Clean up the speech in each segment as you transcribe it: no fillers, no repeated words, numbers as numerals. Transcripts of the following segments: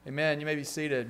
Amen. You may be seated.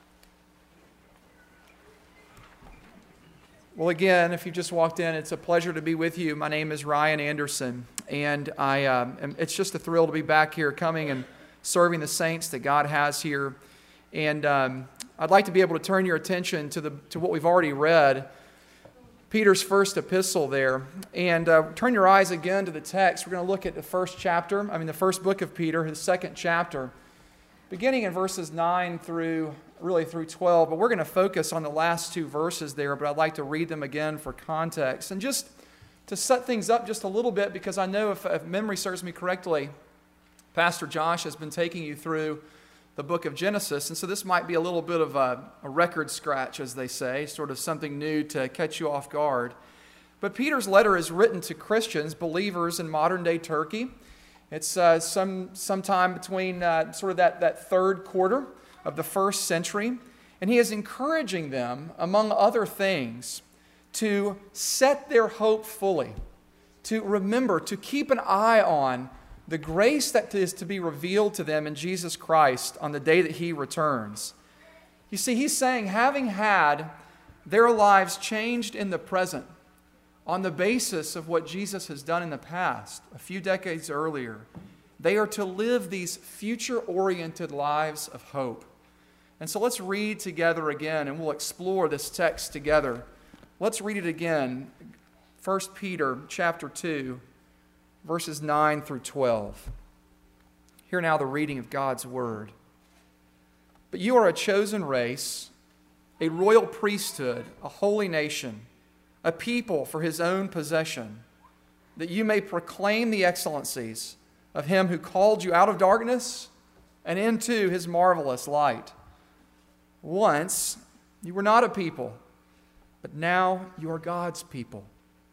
Well, again, if you just walked in, it's a pleasure to be with you. My name is Ryan Anderson, and it's just a thrill to be back here coming and serving the saints that God has here. And I'd like to be able to turn your attention to what we've already read, Peter's first epistle there. And turn your eyes again to the text. We're going to look at the first book of Peter, his second chapter, beginning in verses 9 through 12. But we're going to focus on the last two verses there, but I'd like to read them again for context. And just to set things up just a little bit, because I know if memory serves me correctly, Pastor Josh has been taking you through the book of Genesis, and so this might be a little bit of a record scratch, as they say, sort of something new to catch you off guard. But Peter's letter is written to Christians, believers in modern-day Turkey. It's sometime between sort of that third quarter of the first century, and he is encouraging them, among other things, to set their hope fully, to remember, to keep an eye on the grace that is to be revealed to them in Jesus Christ on the day that He returns. You see, he's saying, having had their lives changed in the present on the basis of what Jesus has done in the past, a few decades earlier, they are to live these future-oriented lives of hope. And so let's read together again, and we'll explore this text together. Let's read it again, 1 Peter chapter 2, verses 9 through 12. Hear now the reading of God's Word. But you are a chosen race, a royal priesthood, a holy nation, a people for His own possession, that you may proclaim the excellencies of Him who called you out of darkness and into His marvelous light. Once you were not a people, but now you are God's people.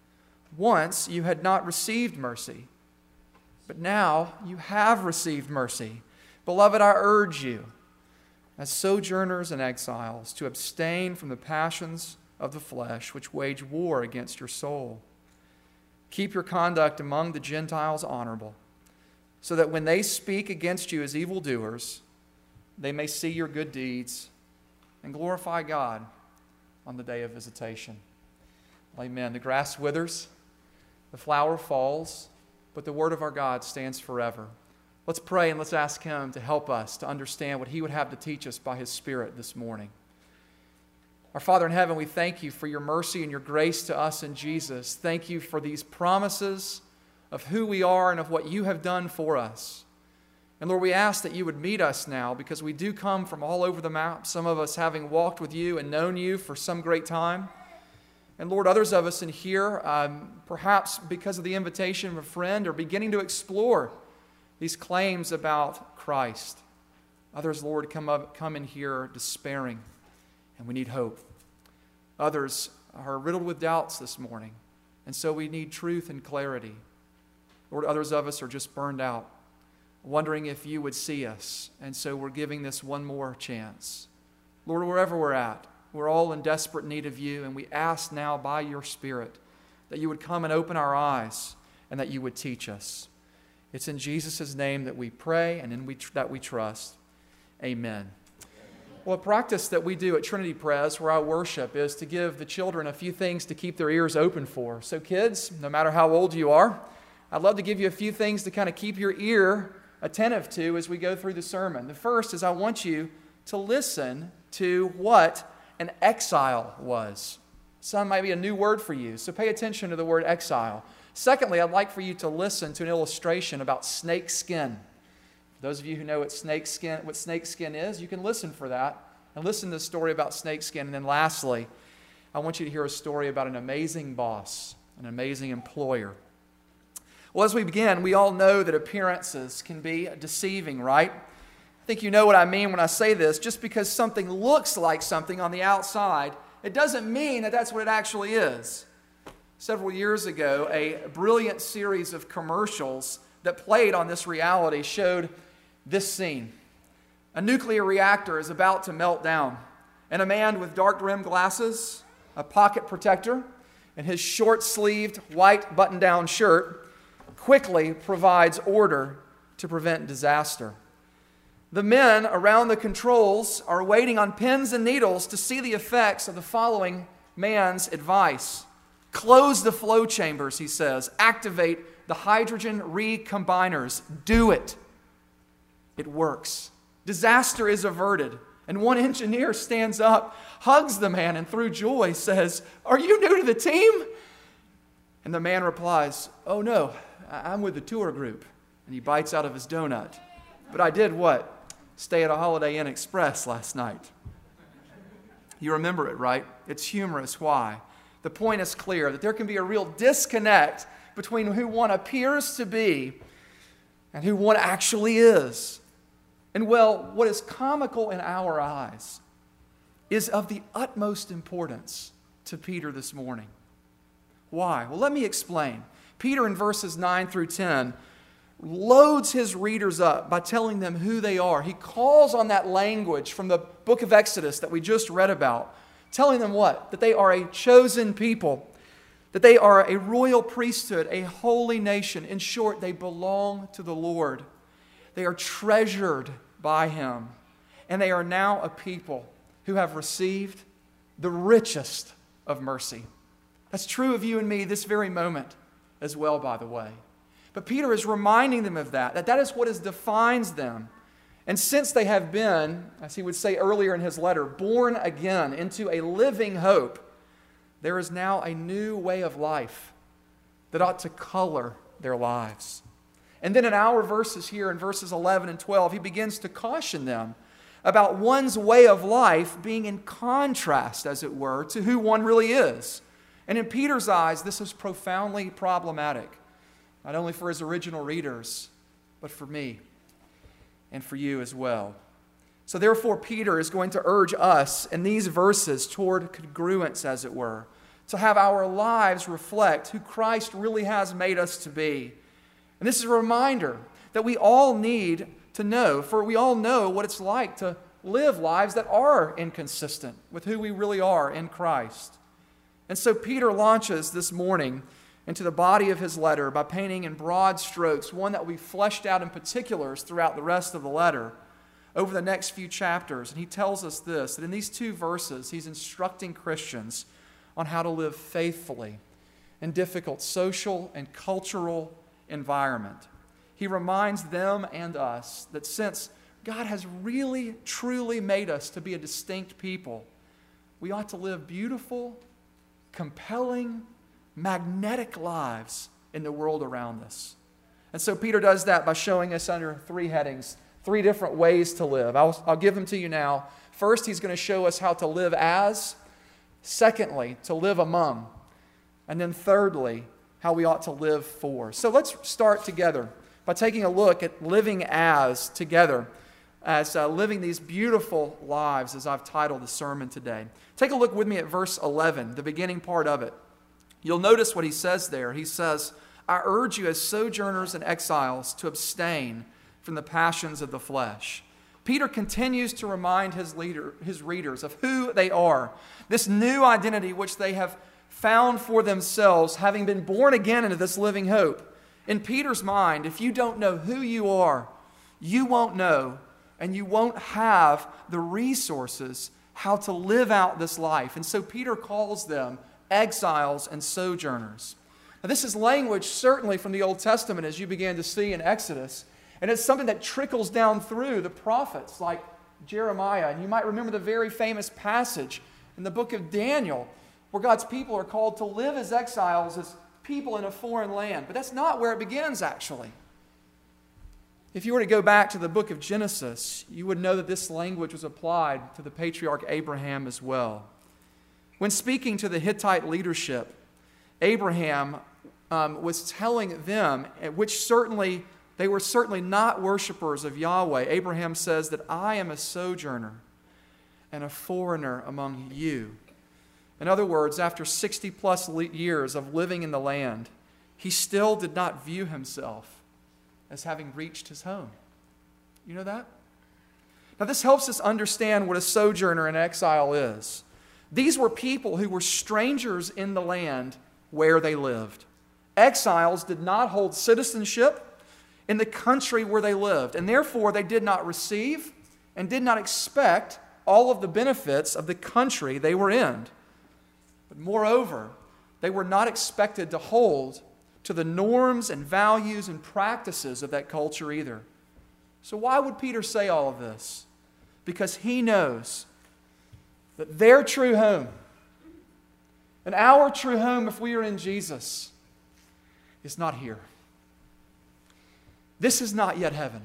Once you had not received mercy, but now you have received mercy. Beloved, I urge you, as sojourners and exiles, to abstain from the passions of the flesh, which wage war against your soul. Keep your conduct among the Gentiles honorable, so that when they speak against you as evildoers, they may see your good deeds and glorify God on the day of visitation. Amen. The grass withers, the flower falls, but the word of our God stands forever. Let's pray and let's ask Him to help us to understand what He would have to teach us by His Spirit this morning. Our Father in heaven, we thank You for Your mercy and Your grace to us in Jesus. Thank You for these promises of who we are and of what You have done for us. And Lord, we ask that You would meet us now, because we do come from all over the map, some of us having walked with You and known You for some great time. And Lord, others of us in here, perhaps because of the invitation of a friend, are beginning to explore these claims about Christ. Others, Lord, come in here despairing, and we need hope. Others are riddled with doubts this morning, and so we need truth and clarity. Lord, others of us are just burned out, wondering if You would see us, and so we're giving this one more chance. Lord, wherever we're at, we're all in desperate need of You, and we ask now by Your Spirit that You would come and open our eyes and that You would teach us. It's in Jesus' name that we pray and that we trust. Amen. Well, a practice that we do at Trinity Pres, where I worship, is to give the children a few things to keep their ears open for. So kids, no matter how old you are, I'd love to give you a few things to kind of keep your ear attentive to as we go through the sermon. The first is I want you to listen to what an exile was. Some might be a new word for you, so pay attention to the word exile. Secondly, I'd like for you to listen to an illustration about snake skin. For those of you who know what snake skin is, you can listen for that and listen to the story about snake skin. And then lastly, I want you to hear a story about an amazing boss, an amazing employer. Well, as we begin, we all know that appearances can be deceiving, right? I think you know what I mean when I say this. Just because something looks like something on the outside, it doesn't mean that that's what it actually is. Several years ago, a brilliant series of commercials that played on this reality showed this scene. A nuclear reactor is about to melt down, and a man with dark-rimmed glasses, a pocket protector, and his short-sleeved white button-down shirt quickly provides order to prevent disaster. The men around the controls are waiting on pins and needles to see the effects of the following man's advice. Close the flow chambers, he says. Activate the hydrogen recombiners. Do it. It works. Disaster is averted. And one engineer stands up, hugs the man, and through joy says, "Are you new to the team?" And the man replies, "Oh no, I'm with the tour group." And he bites out of his donut. "But I did what? Stay at a Holiday Inn Express last night." You remember it, right? It's humorous. Why? The point is clear, that there can be a real disconnect between who one appears to be and who one actually is. And well, what is comical in our eyes is of the utmost importance to Peter this morning. Why? Well, let me explain. Peter in verses 9 through 10 loads his readers up by telling them who they are. He calls on that language from the book of Exodus that we just read about, telling them what? That they are a chosen people, that they are a royal priesthood, a holy nation. In short, they belong to the Lord. They are treasured by Him, and they are now a people who have received the richest of mercy. That's true of you and me this very moment as well, by the way. But Peter is reminding them of that is what defines them. And since they have been, as he would say earlier in his letter, born again into a living hope, there is now a new way of life that ought to color their lives. And then in our verses here, in verses 11 and 12, he begins to caution them about one's way of life being in contrast, as it were, to who one really is. And in Peter's eyes, this is profoundly problematic, not only for his original readers, but for me and for you as well. So therefore, Peter is going to urge us in these verses toward congruence, as it were, to have our lives reflect who Christ really has made us to be. And this is a reminder that we all need to know, for we all know what it's like to live lives that are inconsistent with who we really are in Christ. And so Peter launches this morning into the body of his letter by painting in broad strokes one that will be fleshed out in particulars throughout the rest of the letter over the next few chapters. And he tells us this, that in these 2 verses, he's instructing Christians on how to live faithfully in difficult social and cultural environment. He reminds them and us that since God has really, truly made us to be a distinct people, we ought to live beautiful, compelling, magnetic lives in the world around us. And so Peter does that by showing us under 3 headings, 3 different ways to live. I'll give them to you now. First, he's going to show us how to live as. Secondly, to live among. And then thirdly, how we ought to live for. So let's start together by taking a look at living as together, as living these beautiful lives, as I've titled the sermon today. Take a look with me at verse 11, the beginning part of it. You'll notice what he says there. He says, "I urge you as sojourners and exiles to abstain from the passions of the flesh." Peter continues to remind his readers of who they are, this new identity which they have found for themselves, having been born again into this living hope. In Peter's mind, if you don't know who you are, you won't know and you won't have the resources how to live out this life. And so Peter calls them exiles and sojourners. Now, this is language certainly from the Old Testament, as you began to see in Exodus, and it's something that trickles down through the prophets like Jeremiah. And you might remember the very famous passage in the book of Daniel where God's people are called to live as exiles, as people in a foreign land. But that's not where it begins, actually. If you were to go back to the book of Genesis, you would know that this language was applied to the patriarch Abraham as well. When speaking to the Hittite leadership, Abraham was telling them, which certainly they were certainly not worshipers of Yahweh. Abraham says that I am a sojourner and a foreigner among you. In other words, after 60 plus years of living in the land, he still did not view himself as having reached his home. You know that? Now this helps us understand what a sojourner and exile is. These were people who were strangers in the land where they lived. Exiles did not hold citizenship in the country where they lived, and therefore they did not receive and did not expect all of the benefits of the country they were in. But moreover, they were not expected to hold to the norms and values and practices of that culture either. So why would Peter say all of this? Because he knows that their true home and our true home, if we are in Jesus, is not here. This is not yet heaven.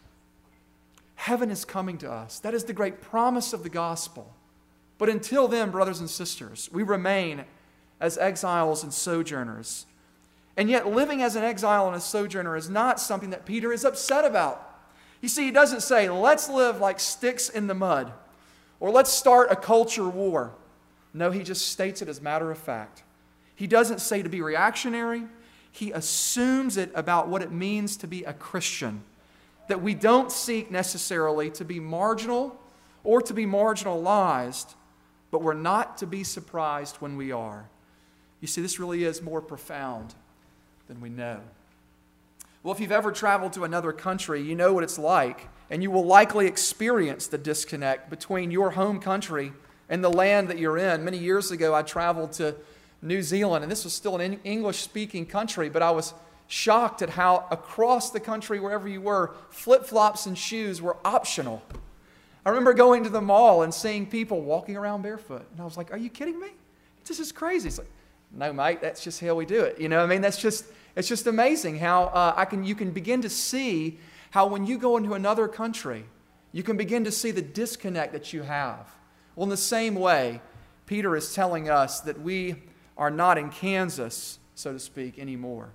Heaven is coming to us. That is the great promise of the gospel. But until then, brothers and sisters, we remain as exiles and sojourners. And yet living as an exile and a sojourner is not something that Peter is upset about. You see, he doesn't say, let's live like sticks in the mud, or let's start a culture war. No, he just states it as matter of fact. He doesn't say to be reactionary. He assumes it about what it means to be a Christian, that we don't seek necessarily to be marginal or to be marginalized, but we're not to be surprised when we are. You see, this really is more profound than we know. Well, if you've ever traveled to another country, you know what it's like, and you will likely experience the disconnect between your home country and the land that you're in. Many years ago, I traveled to New Zealand, and this was still an English-speaking country, but I was shocked at how across the country, wherever you were, flip-flops and shoes were optional. I remember going to the mall and seeing people walking around barefoot, and I was like, are you kidding me? This is crazy. It's like, no, mate, that's just how we do it. You know, I mean, it's just amazing how you can begin to see how when you go into another country, you can begin to see the disconnect that you have. Well, in the same way, Peter is telling us that we are not in Kansas, so to speak, anymore.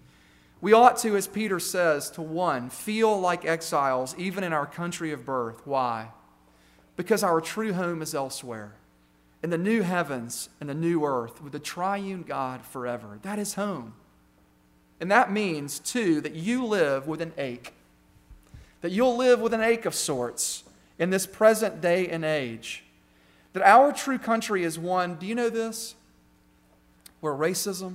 We ought to, as Peter says, to one, feel like exiles even in our country of birth. Why? Because our true home is elsewhere, in the new heavens and the new earth, with the triune God forever. That is home. And that means, too, that you live with an ache. That you'll live with an ache of sorts in this present day and age. That our true country is one, do you know this? Where racism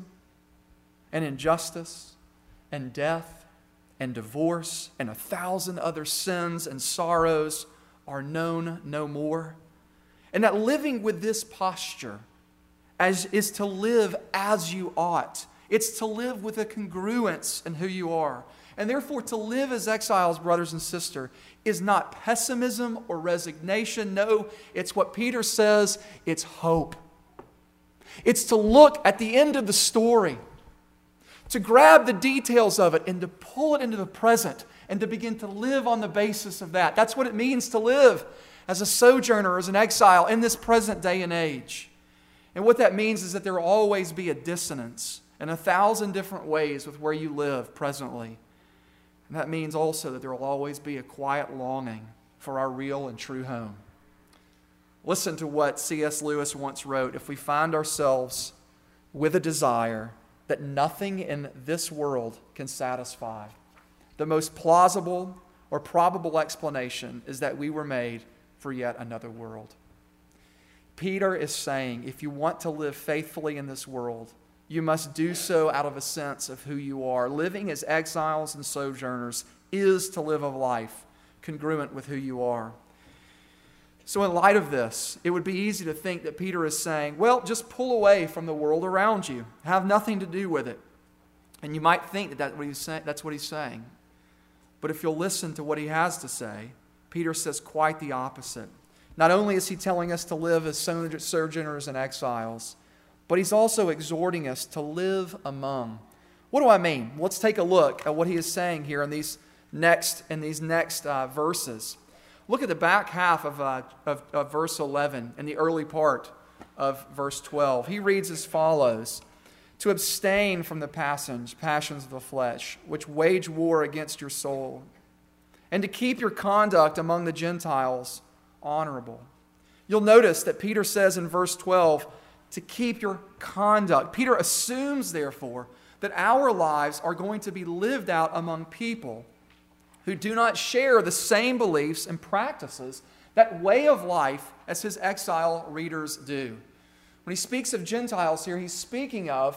and injustice and death and divorce and 1,000 other sins and sorrows are known no more. And that living with this posture is to live as you ought. It's to live with a congruence in who you are. And therefore, to live as exiles, brothers and sisters, is not pessimism or resignation. No, it's what Peter says, it's hope. It's to look at the end of the story, to grab the details of it and to pull it into the present and to begin to live on the basis of that. That's what it means to live as a sojourner, as an exile in this present day and age. And what that means is that there will always be a dissonance in 1,000 different ways with where you live presently. And that means also that there will always be a quiet longing for our real and true home. Listen to what C.S. Lewis once wrote: if we find ourselves with a desire that nothing in this world can satisfy, the most plausible or probable explanation is that we were made for yet another world. Peter is saying, if you want to live faithfully in this world, you must do so out of a sense of who you are. Living as exiles and sojourners is to live a life congruent with who you are. So in light of this, it would be easy to think that Peter is saying, well, just pull away from the world around you. Have nothing to do with it. And you might think that that's what he's saying. But if you'll listen to what he has to say, Peter says quite the opposite. Not only is he telling us to live as sojourners and exiles, but he's also exhorting us to live among. What do I mean? Let's take a look at what he is saying here in these next verses. Look at the back half of verse 11 and the early part of verse 12. He reads as follows: to abstain from the passions of the flesh, which wage war against your soul, and to keep your conduct among the Gentiles honorable. You'll notice that Peter says in verse 12, to keep your conduct. Peter assumes, therefore, that our lives are going to be lived out among people who do not share the same beliefs and practices, that way of life, as his exile readers do. When he speaks of Gentiles here, he's speaking of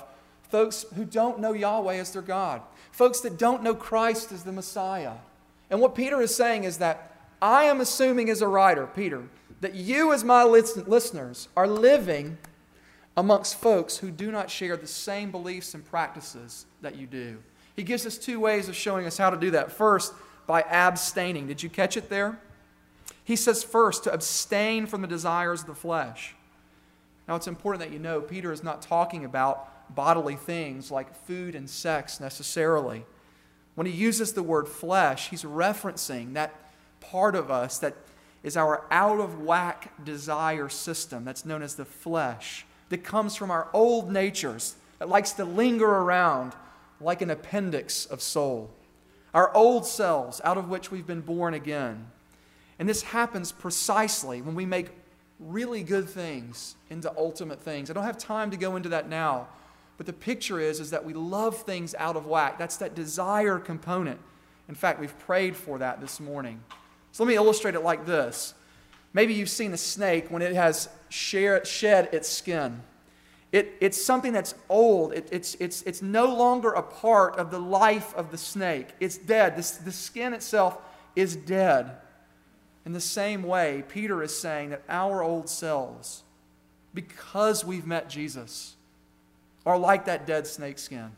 folks who don't know Yahweh as their God, folks that don't know Christ as the Messiah. And what Peter is saying is that I am assuming as a writer, Peter, that you as my listeners are living amongst folks who do not share the same beliefs and practices that you do. He gives us two ways of showing us how to do that. First, by abstaining. Did you catch it there? He says first to abstain from the desires of the flesh. Now it's important that you know Peter is not talking about bodily things like food and sex necessarily. When he uses the word flesh, he's referencing that part of us that is our out-of-whack desire system that's known as the flesh, that comes from our old natures, that likes to linger around like an appendix of soul. Our old selves, out of which we've been born again. And this happens precisely when we make really good things into ultimate things. I don't have time to go into that now, but the picture is that we love things out of whack. That's that desire component. In fact, we've prayed for that this morning. So let me illustrate it like this. Maybe you've seen a snake when it has shed its skin. It's something that's old. It's no longer a part of the life of the snake. It's dead. The skin itself is dead. In the same way, Peter is saying that our old selves, because we've met Jesus, are like that dead snake skin.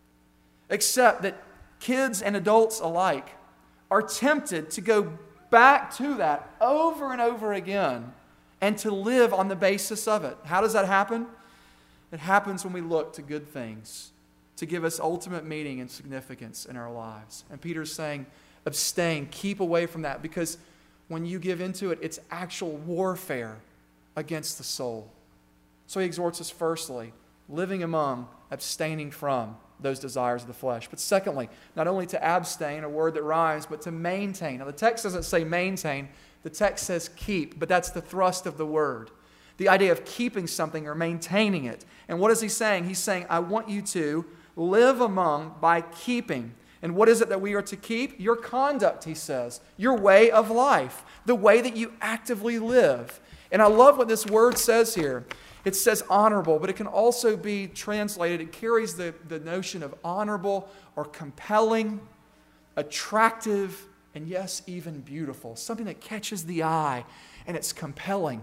Except that kids and adults alike are tempted to go back to that over and over again and to live on the basis of it. How does that happen? It happens when we look to good things to give us ultimate meaning and significance in our lives. And Peter's saying, abstain, keep away from that, because when you give into it, it's actual warfare against the soul. So he exhorts us firstly, living among, abstaining from those desires of the flesh. But secondly, not only to abstain, a word that rhymes, but to maintain. Now the text doesn't say maintain, the text says keep, but that's the thrust of the word. The idea of keeping something or maintaining it. And what is he saying? He's saying, I want you to live among by keeping. And what is it that we are to keep? Your conduct, he says. Your way of life. The way that you actively live. And I love what this word says here. It says honorable, but it can also be translated, it carries the notion of honorable or compelling, attractive, and yes, even beautiful. Something that catches the eye and it's compelling.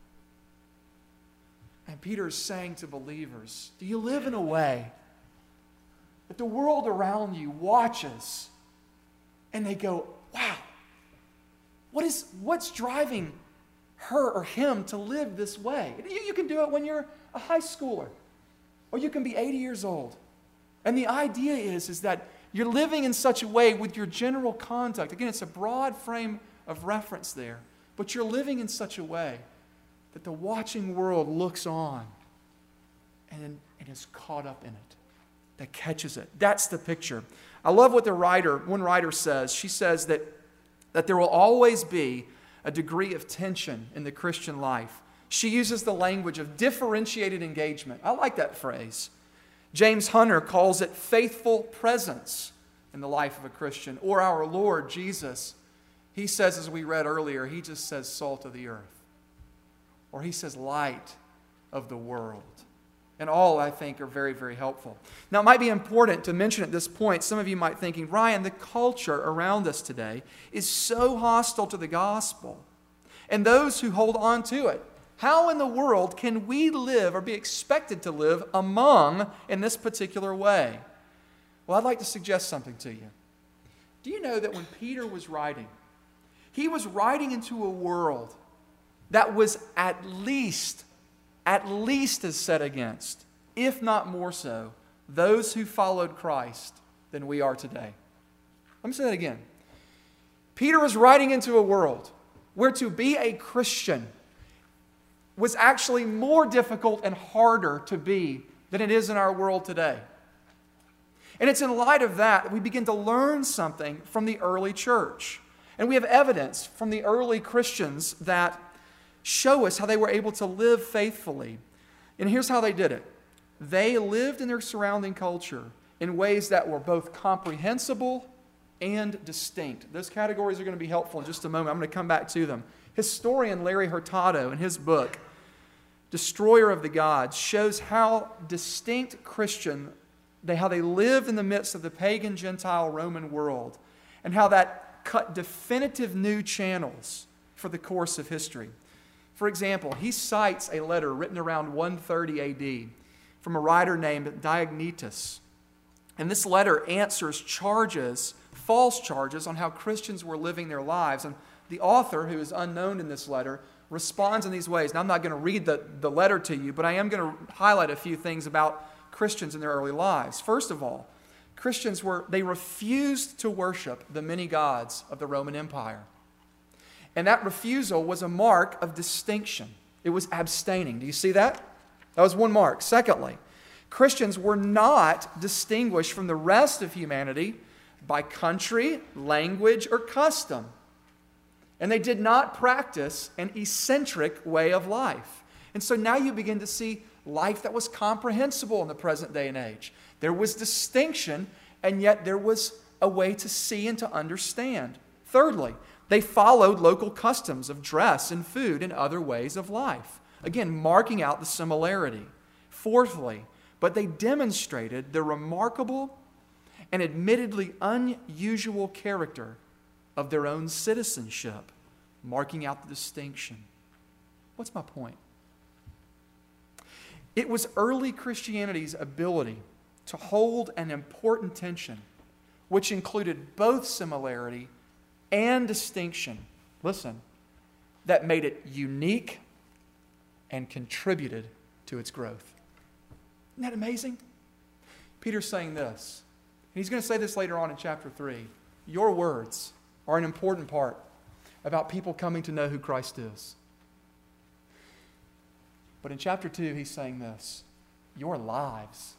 And Peter is saying to believers, do you live in a way that the world around you watches and they go, wow, what's driving her or him to live this way? You can do it when you're a high schooler, or you can be 80 years old. And the idea is that you're living in such a way with your general conduct. Again, it's a broad frame of reference there, but you're living in such a way that the watching world looks on and is caught up in it, that catches it. That's the picture. I love what one writer says. She says that there will always be a degree of tension in the Christian life. She uses the language of differentiated engagement. I like that phrase. James Hunter calls it faithful presence in the life of a Christian. Or our Lord Jesus, he says, as we read earlier, he just says salt of the earth. Or he says light of the world. And all, I think, are very, very helpful. Now, it might be important to mention at this point, some of you might be thinking, Ryan, the culture around us today is so hostile to the gospel and those who hold on to it. How in the world can we live or be expected to live among in this particular way? Well, I'd like to suggest something to you. Do you know that when Peter was writing, he was writing into a world that was at least is set against, if not more so, those who followed Christ than we are today. Let me say that again. Peter was writing into a world where to be a Christian was actually more difficult and harder to be than it is in our world today. And it's in light of that we begin to learn something from the early church. And we have evidence from the early Christians that show us how they were able to live faithfully. And here's how they did it. They lived in their surrounding culture in ways that were both comprehensible and distinct. Those categories are going to be helpful in just a moment. I'm going to come back to them. Historian Larry Hurtado, in his book, destroyer of the gods, shows how distinct how they lived in the midst of the pagan Gentile Roman world, and how that cut definitive new channels for the course of history. For example, he cites a letter written around 130 AD from a writer named Diognetus. And this letter answers false charges on how Christians were living their lives. And the author, who is unknown in this letter, responds in these ways. Now, I'm not going to read the letter to you, but I am going to highlight a few things about Christians in their early lives. First of all, Christians they refused to worship the many gods of the Roman Empire. And that refusal was a mark of distinction. It was abstaining. Do you see that? That was one mark. Secondly, Christians were not distinguished from the rest of humanity by country, language, or custom. And they did not practice an eccentric way of life. And so now you begin to see life that was comprehensible in the present day and age. There was distinction, and yet there was a way to see and to understand. Thirdly, they followed local customs of dress and food and other ways of life. Again, marking out the similarity. Fourthly, but they demonstrated the remarkable and admittedly unusual character of their own citizenship, marking out the distinction. What's my point? It was early Christianity's ability to hold an important tension, which included both similarity and distinction, listen, that made it unique and contributed to its growth. Isn't that amazing? Peter's saying this. He's going to say this later on in chapter 3. Your words are an important part about people coming to know who Christ is. But in chapter 2, he's saying this. Your lives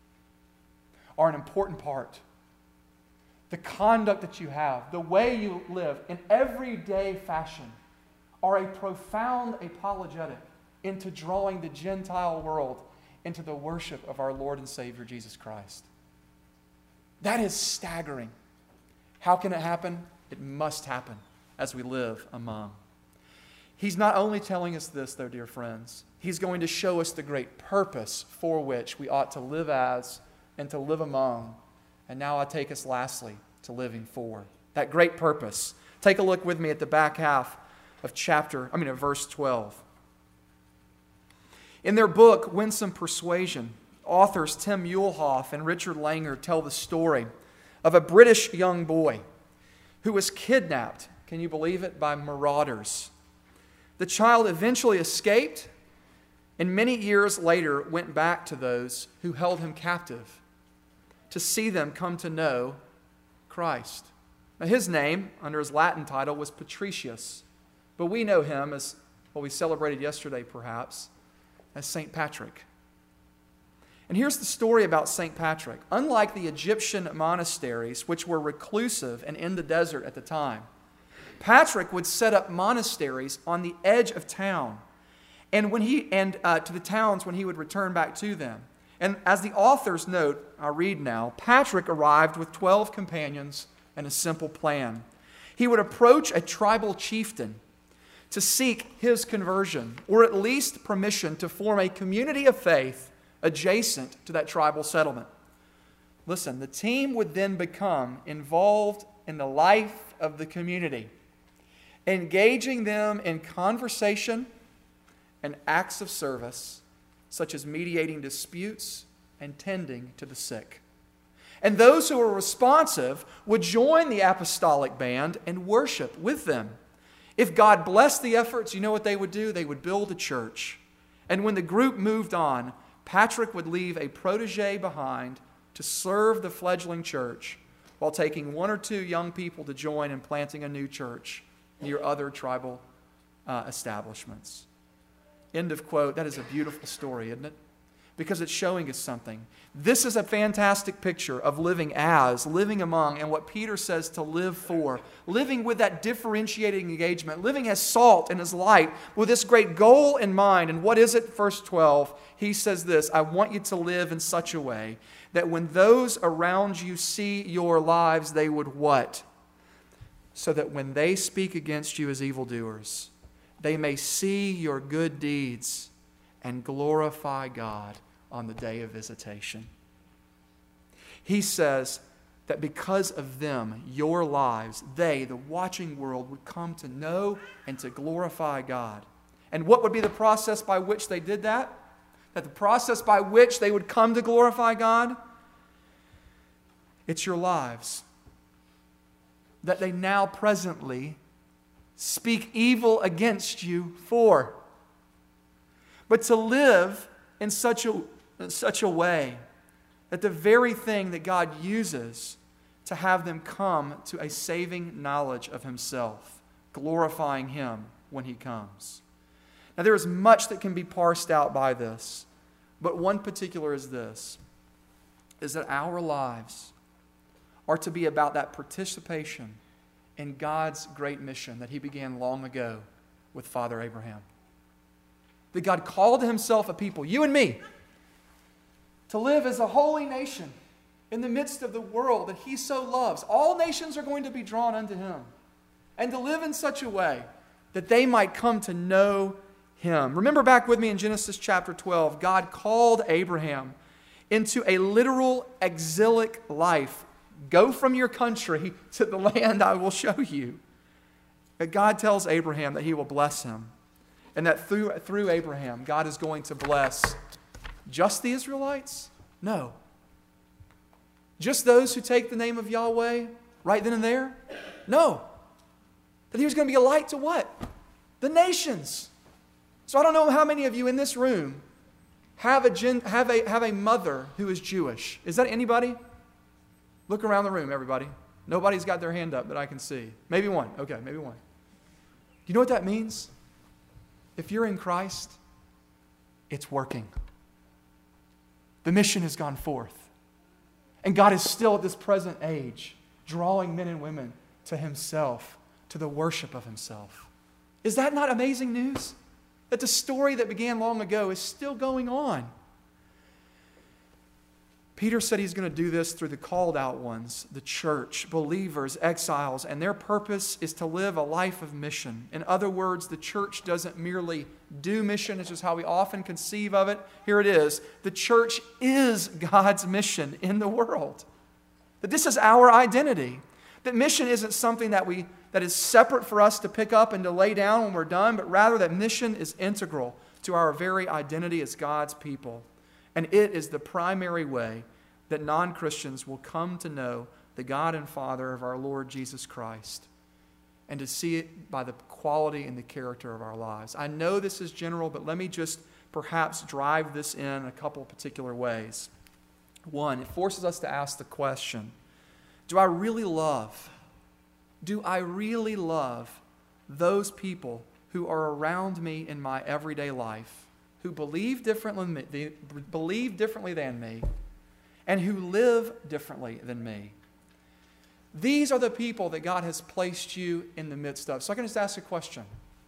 are an important part. The conduct that you have, the way you live in everyday fashion, are a profound apologetic into drawing the Gentile world into the worship of our Lord and Savior Jesus Christ. That is staggering. How can it happen? It must happen as we live among. He's not only telling us this, though, dear friends. He's going to show us the great purpose for which we ought to live as and to live among. And now I take us lastly to living for. That great purpose. Take a look with me at the back half of verse 12. In their book, Winsome Persuasion, authors Tim Muehlhoff and Richard Langer tell the story of a British young boy who was kidnapped, can you believe it, by marauders. The child eventually escaped and many years later went back to those who held him captive to see them come to know Christ. Now, his name, under his Latin title, was Patricius, but we know him as what we celebrated yesterday, perhaps, as St. Patrick. And here's the story about St. Patrick. Unlike the Egyptian monasteries, which were reclusive and in the desert at the time, Patrick would set up monasteries on the edge of town, and to the towns when he would return back to them. And as the authors note, I'll read now, Patrick arrived with 12 companions and a simple plan. He would approach a tribal chieftain to seek his conversion, or at least permission to form a community of faith adjacent to that tribal settlement. Listen, the team would then become involved in the life of the community, engaging them in conversation and acts of service, such as mediating disputes and tending to the sick. And those who were responsive would join the apostolic band and worship with them. If God blessed the efforts, you know what they would do? They would build a church. And when the group moved on, Patrick would leave a protege behind to serve the fledgling church while taking one or two young people to join and planting a new church near other tribal establishments. End of quote. That is a beautiful story, isn't it? Because it's showing us something. This is a fantastic picture of living among, and what Peter says to live for. Living with that differentiating engagement. Living as salt and as light with this great goal in mind. And what is it? Verse 12, he says this, I want you to live in such a way that when those around you see your lives, they would what? So that when they speak against you as evildoers, they may see your good deeds and glorify God on the day of visitation. He says that because of them, your lives, they, the watching world, would come to know and to glorify God. And what would be the process by which they did that? That the process by which they would come to glorify God? It's your lives. That they now presently speak evil against you for. But to live in such a way that the very thing that God uses to have them come to a saving knowledge of Himself, glorifying Him when He comes. Now, there is much that can be parsed out by this, but one particular is this, is that our lives are to be about that participation in God's great mission that He began long ago with Father Abraham. That God called to Himself a people, you and me, to live as a holy nation in the midst of the world that He so loves. All nations are going to be drawn unto Him. And to live in such a way that they might come to know Him. Remember back with me in Genesis chapter 12, God called Abraham into a literal exilic life. Go from your country to the land I will show you. But God tells Abraham that He will bless him. And that through Abraham, God is going to bless just the Israelites? No. Just those who take the name of Yahweh right then and there? No. That He was going to be a light to what? The nations. So I don't know how many of you in this room have a mother who is Jewish. Is that anybody? Look around the room, everybody. Nobody's got their hand up that I can see. Maybe one. Okay, maybe one. Do you know what that means? If you're in Christ, it's working. The mission has gone forth. And God is still at this present age drawing men and women to Himself, to the worship of Himself. Is that not amazing news? That the story that began long ago is still going on. Peter said he's going to do this through the called out ones, the church, believers, exiles, and their purpose is to live a life of mission. In other words, the church doesn't merely do mission, it's just how we often conceive of it. Here it is. The church is God's mission in the world. That this is our identity. That mission isn't something that is separate for us to pick up and to lay down when we're done, but rather that mission is integral to our very identity as God's people. And it is the primary way that non-Christians will come to know the God and Father of our Lord Jesus Christ and to see it by the quality and the character of our lives. I know this is general, but let me just perhaps drive this in a couple of particular ways. One, it forces us to ask the question, do I really love those people who are around me in my everyday life, who believe differently than me, and who live differently than me? These are the people that God has placed you in the midst of. So I can just ask a question.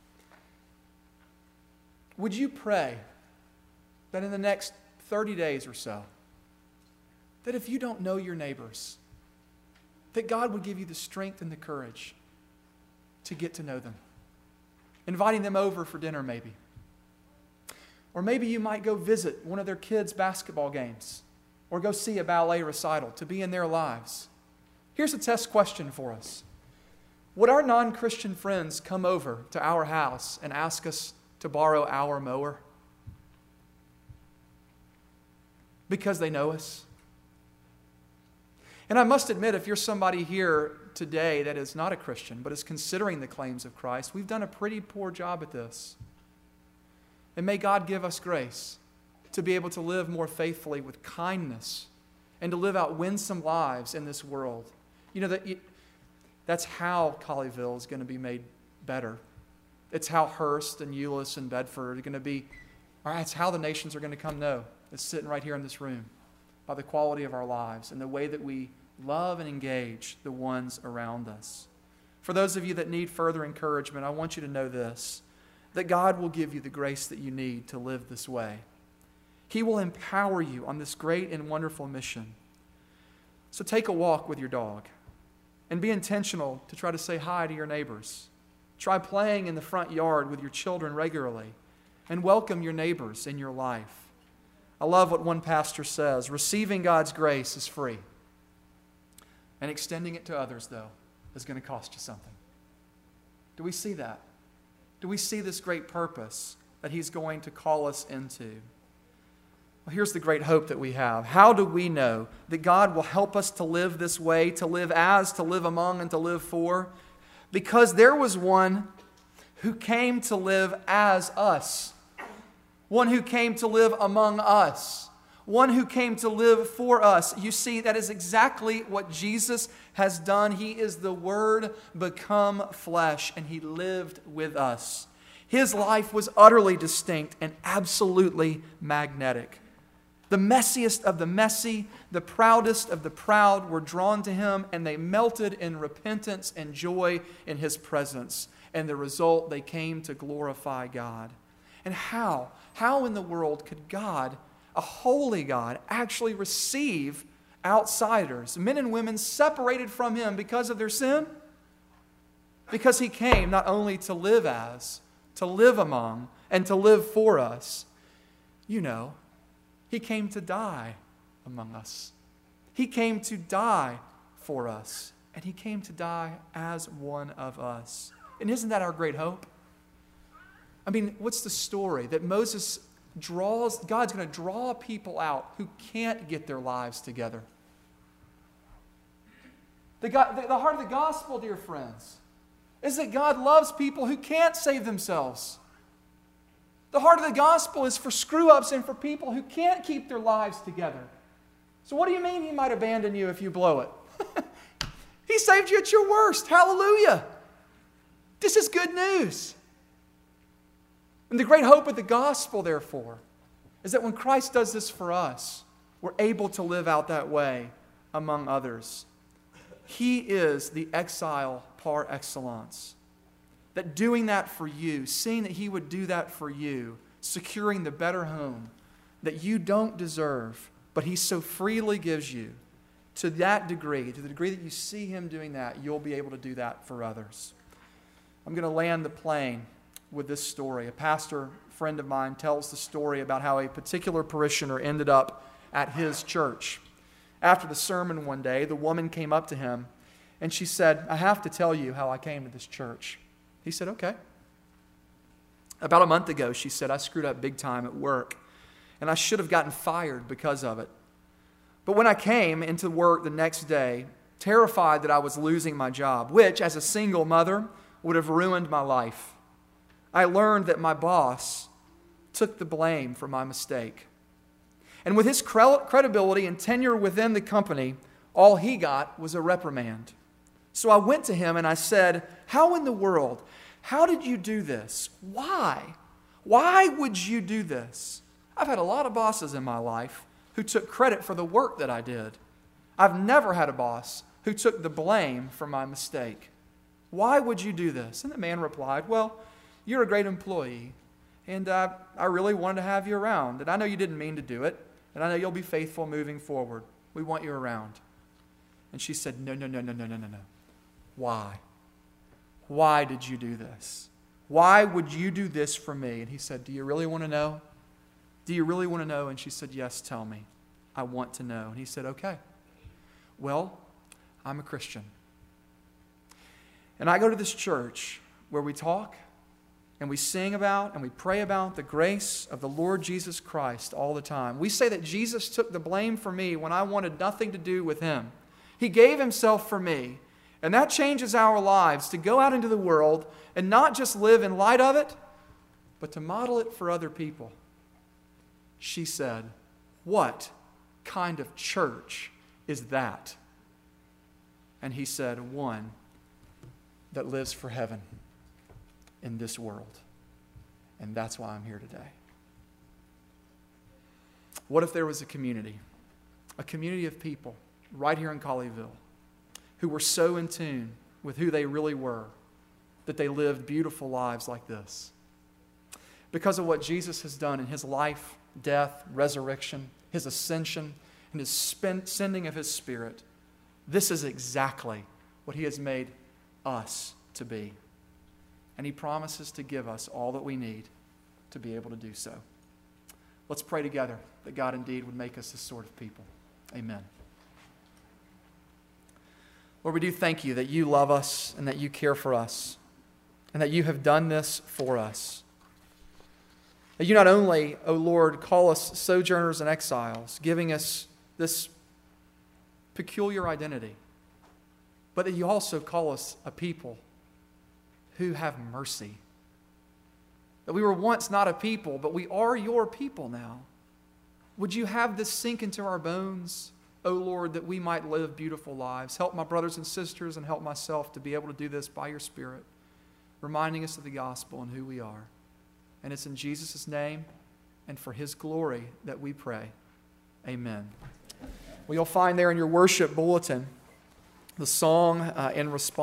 Would you pray that in the next 30 days or so, that if you don't know your neighbors, that God would give you the strength and the courage to get to know them? Inviting them over for dinner maybe. Or maybe you might go visit one of their kids' basketball games or go see a ballet recital to be in their lives. Here's a test question for us. Would our non-Christian friends come over to our house and ask us to borrow our mower? Because they know us? And I must admit, if you're somebody here today that is not a Christian but is considering the claims of Christ, we've done a pretty poor job at this. And may God give us grace to be able to live more faithfully with kindness and to live out winsome lives in this world. You know, that's how Colleyville is going to be made better. It's how Hearst and Euless and Bedford are going to be. It's how the nations are going to come know. It's sitting right here in this room by the quality of our lives and the way that we love and engage the ones around us. For those of you that need further encouragement, I want you to know this, that God will give you the grace that you need to live this way. He will empower you on this great and wonderful mission. So take a walk with your dog and be intentional to try to say hi to your neighbors. Try playing in the front yard with your children regularly and welcome your neighbors in your life. I love what one pastor says, receiving God's grace is free. And extending it to others, though, is going to cost you something. Do we see that? Do we see this great purpose that He's going to call us into? Well, here's the great hope that we have. How do we know that God will help us to live this way, to live as, to live among, and to live for? Because there was one who came to live as us, one who came to live among us, one who came to live for us. You see, that is exactly what Jesus has done. He is the Word become flesh, and He lived with us. His life was utterly distinct and absolutely magnetic. The messiest of the messy, the proudest of the proud were drawn to Him, and they melted in repentance and joy in His presence. And the result, they came to glorify God. And how? How in the world could God, a holy God, actually receive outsiders, men and women separated from Him because of their sin? Because He came not only to live as, to live among, and to live for us. You know, He came to die among us. He came to die for us. And He came to die as one of us. And isn't that our great hope? I mean, what's the story? That Moses draws, God's going to draw people out who can't get their lives together. The heart of the gospel, dear friends, is that God loves people who can't save themselves. The heart of the gospel is for screw-ups and for people who can't keep their lives together. So what do you mean He might abandon you if you blow it? He saved you at your worst. Hallelujah. This is good news. And the great hope of the gospel, therefore, is that when Christ does this for us, we're able to live out that way among others. He is the exile par excellence. That doing that for you, seeing that He would do that for you, securing the better home that you don't deserve, but He so freely gives you, to that degree, to the degree that you see Him doing that, you'll be able to do that for others. I'm going to land the plane with this story. A pastor friend of mine tells the story about how a particular parishioner ended up at his church. After the sermon one day, the woman came up to him and she said, "I have to tell you how I came to this church." He said, "Okay." About a month ago, she said, "I screwed up big time at work and I should have gotten fired because of it. But when I came into work the next day, terrified that I was losing my job, which as a single mother would have ruined my life, I learned that my boss took the blame for my mistake. And with his credibility and tenure within the company, all he got was a reprimand. So I went to him and I said, 'How in the world? How did you do this? Why? Why would you do this?' I've had a lot of bosses in my life who took credit for the work that I did. I've never had a boss who took the blame for my mistake. Why would you do this?" And the man replied, "Well, you're a great employee, and I really wanted to have you around. And I know you didn't mean to do it, and I know you'll be faithful moving forward. We want you around." And she said, No. Why? Why did you do this? Why would you do this for me?" And he said, "Do you really want to know? Do you really want to know?" And she said, "Yes, tell me. I want to know." And he said, "Okay. Well, I'm a Christian. And I go to this church where we talk and we sing about and we pray about the grace of the Lord Jesus Christ all the time. We say that Jesus took the blame for me when I wanted nothing to do with Him. He gave Himself for me. And that changes our lives to go out into the world and not just live in light of it, but to model it for other people." She said, "What kind of church is that?" And he said, "One that lives for heaven in this world. And that's why I'm here today." What if there was a community of people right here in Colleyville who were so in tune with who they really were that they lived beautiful lives like this? Because of what Jesus has done in His life, death, resurrection, His ascension, and His sending of His Spirit, this is exactly what He has made us to be. And He promises to give us all that we need to be able to do so. Let's pray together that God indeed would make us this sort of people. Amen. Lord, we do thank you that you love us and that you care for us and that you have done this for us. That you not only, O Lord, call us sojourners and exiles, giving us this peculiar identity, but that you also call us a people who have mercy. That we were once not a people, but we are your people now. Would you have this sink into our bones, O Lord, that we might live beautiful lives? Help my brothers and sisters and help myself to be able to do this by your Spirit, reminding us of the gospel and who we are. And it's in Jesus' name and for his glory that we pray. Amen. Well, you'll find there in your worship bulletin the song in response